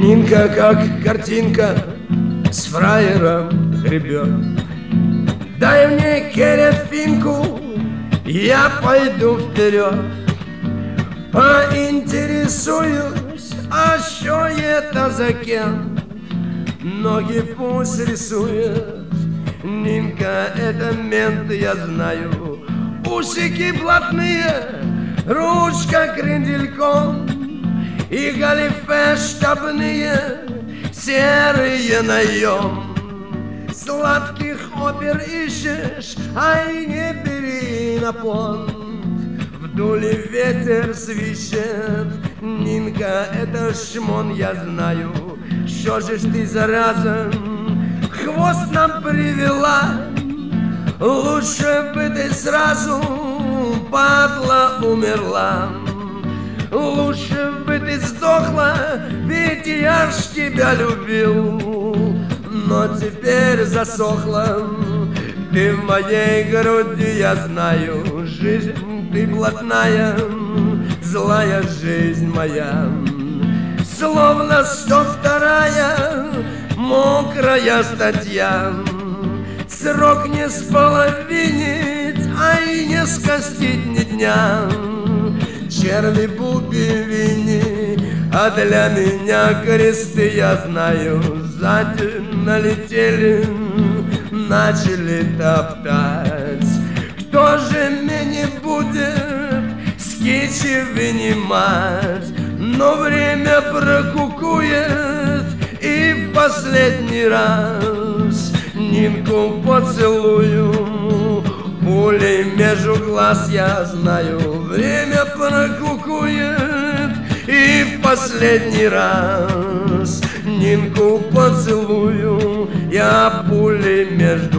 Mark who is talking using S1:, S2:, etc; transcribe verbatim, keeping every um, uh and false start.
S1: Нинка, как картинка, с фраером гребет. Дай мне керефинку, я пойду вперед. Поинтересуюсь, а что это за кем? Ноги пусть рисует. Нинка, это мент, я знаю. Усики блатные, ручка крендельком, и галифе штабные, серые наем. Сладких опер ищешь, ай, не бери на понт. Вдоль ветер свищет. Нинка, это шмон, я знаю. Что же ж ты, зараза, хвост нам привела? Лучше бы ты сразу, падла, умерла. Лучше бы ты сдохла, ведь я ж тебя любил. Но теперь засохла ты в моей груди, я знаю. Жизнь ты блатная, злая жизнь моя. Словно сто вторая мокрая статья. Срок не споловинить, а и не скостить ни дня. Черви бубивини, а для меня кресты, я знаю. Сзади налетели, начали топтать. Кто же меня будет с кичи вынимать? Но время прокукует, и в последний раз Нинку поцелую. Пулей между глаз, я знаю. Время прокукует, и в последний раз Нинку поцелую. Я пулей между